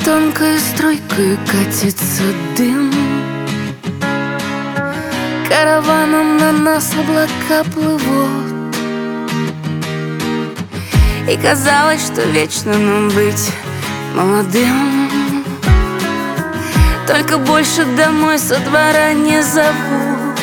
тонкой струйкой катится дым, караваном на нас облака плывут. И казалось, что вечно нам быть молодым, только больше домой со двора не зовут.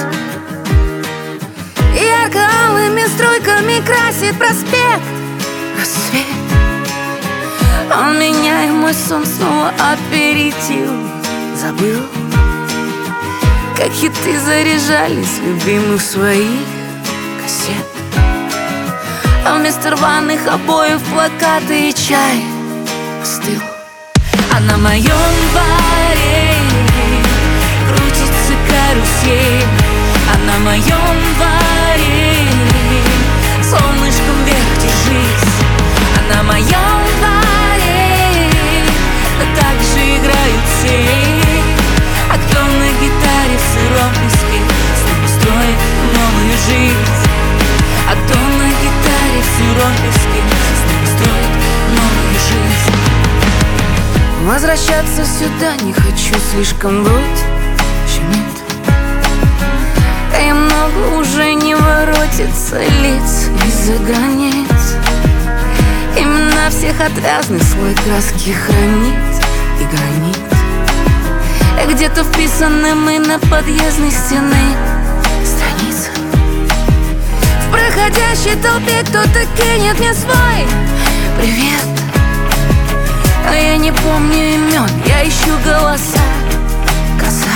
Ярко-алыми струйками красит проспект рассвет. Он меня и мой сон снова опередил. Забыл, как хиты заряжались любимых своих кассет, а вместо рваных обоев плакаты и чай остыл. А на моем дворе крутится карусель, а на моем дворе солнышком вверх держись. А на моем дворе так же играют все. А кто на гитаре в сыром песке снова строит новую жизнь? А кто на гитаре в сыром песке снова строит новую жизнь? Возвращаться сюда не хочу, слишком грудь щемит. И много уже не воротится лиц из-за границ. Имена всех отвязный слой краски хранит и гранит. И где-то вписаны мы на подъездной стены страницы. В проходящей толпе кто-то кинет мне свой привет, а я не помню имен, я ищу голоса. Коса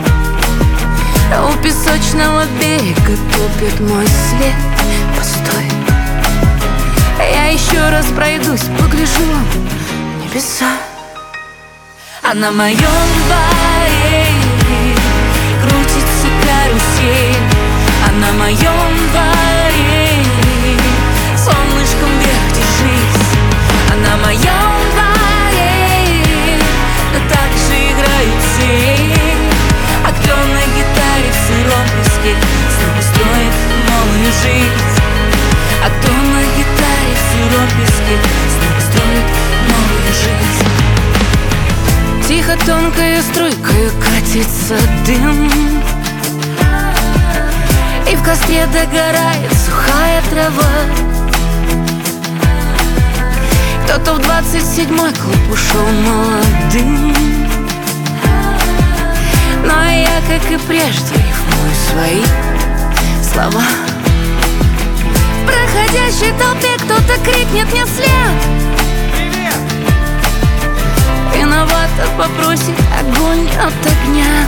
у песочного берега топит мой след. Постой, я еще раз пройдусь, погляжу в небеса. А на моем дворе крутится карусель, а на моем дворе солнышком вверх держись. А на моем дворе так же играют все. А кто на гитаре в сыром песке снова строит новую жизнь? А кто на гитаре в сыром песке снова строит новую жизнь? Тихо тонкой струйкой катится дым, и в костре догорает сухая трава. Кто-то в 27-й клуб ушел молодым, но я, как и прежде, рифмую свои слова. В проходящей толпе кто-то крикнет мне вслед: привет! Виновато попросит огонь от огня.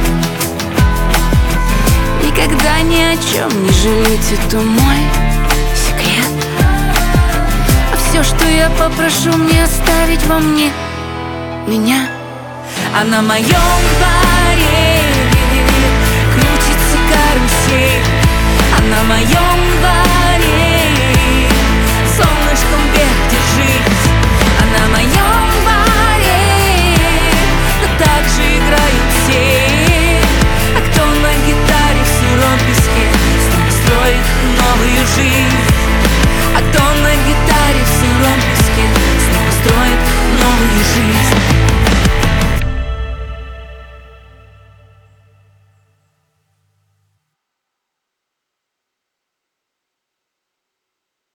Никогда ни о чем не жалеть, это мой секрет. А все, что я попрошу, мне оставить во мне меня. А на моем дворе крутится карусель, а на моем